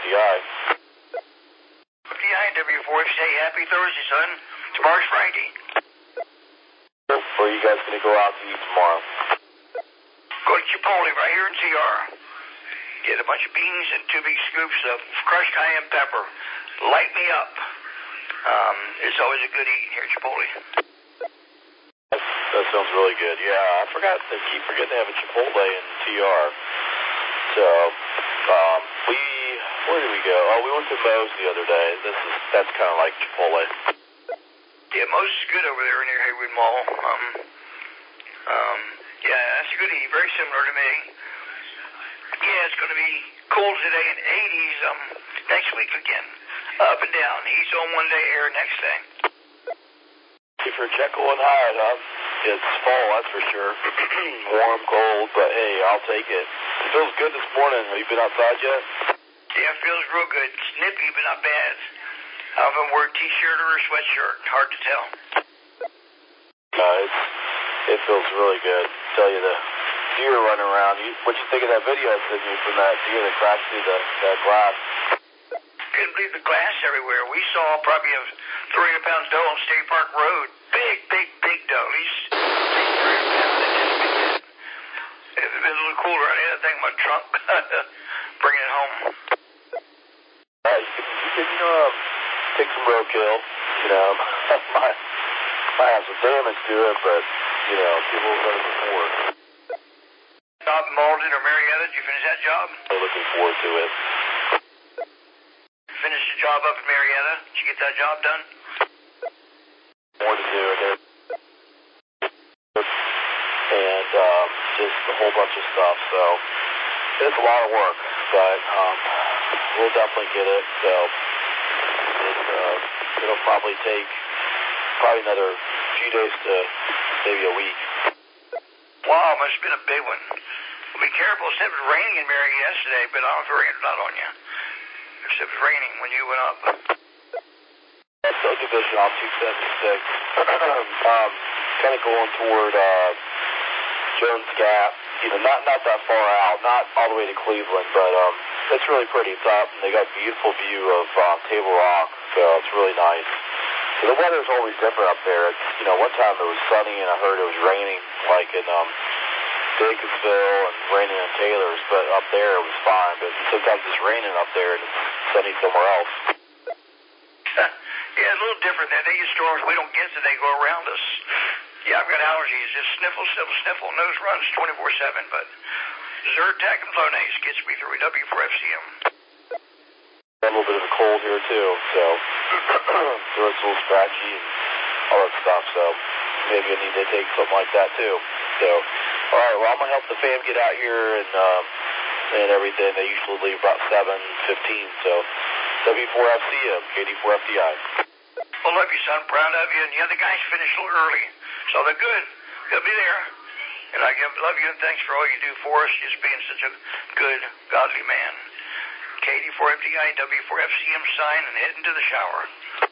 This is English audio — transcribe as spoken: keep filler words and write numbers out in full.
F D I. F D I and W four F C A, happy Thursday, son. Tomorrow's Friday. Where are you guys going to go out to eat tomorrow? Go to Chipotle right here in T R. Get a bunch of beans and two big scoops of crushed cayenne pepper. Light me up. Um, it's always a good eat here at Chipotle. That, that sounds really good. Yeah, I forgot. I keep forgetting to have a Chipotle in T R. So, um, we, where did we go? Oh, we went to Moe's the other day. This is, that's kind of like Chipotle. Yeah, Moe's is good over there near Haywood Mall. Um, um, yeah, that's a good eat. Very similar to me. Yeah, it's going to be cool today in eighties um, next week again. Up and down. Heat on one day, air next day. For Jekyll and Hyde, huh? It's fall, that's for sure. Warm, cold, but hey, I'll take it. It feels good this morning. Have you been outside yet? Yeah, it feels real good. Snippy, but not bad. I haven't worn a t-shirt or a sweatshirt. Hard to tell. Uh, it's, it feels really good. I tell you, the deer running around. You, what'd you think of that video I sent you from that deer that crashed through the, that glass? Couldn't believe the glass everywhere. We saw probably a three hundred pound doe on State Park Road. Big, big, big doe. At least three hundred pounds. That just big head. If it had been a little cooler, I'd have that thing in my trunk. Bringing it home. Uh, you can, you can uh, take some roadkill. You know, might, might have some damage to it, but, you know, people have done it before. Job in Malden or Marietta, did you finish that job? I'm looking forward to it. Finished the job up in Marietta? Did you get that job done? More to do there. And um, just a whole bunch of stuff. So it's a lot of work, but um, we'll definitely get it. So it, uh, it'll probably take probably another few days to maybe a week. Wow, must have been a big one. Well, be careful. It was raining in Marietta yesterday, but I don't know if it rained or not on you. It was raining when you went up. That's subdivision on two seventy-six. um, kind of going toward uh, Jones Gap. You know, not not that far out, not all the way to Cleveland, but um, it's really pretty. It's up, and they got a beautiful view of um, Table Rock, so it's really nice. So the weather's always different up there. It's, you know, one time it was sunny, and I heard it was raining, like in um, Dickinsville and raining in Taylor's, but up there it was fine. But sometimes it's raining up there and it's sunny somewhere else. Yeah, a little different there. They get storms we don't get, so they go around us. Yeah, I've got allergies. Just sniffle, sniffle, sniffle. Nose runs twenty-four seven, but Zyrtec and Flonase gets me through W four F C M. A little bit of a cold here too, so so it's a little scratchy and all that stuff. So maybe I need to take something like that too. So, all right. Well, I'm gonna help the fam get out here and um, and everything. They usually leave about seven fifteen. So W four F C M, K D four F D I. Well, love you, son. Proud of you. And the other guys finished a little early, so they're good. They'll be there. And I give love you and thanks for all you do for us, just being such a good, godly man. K D four F D I, W four F C M sign, and heading to the shower.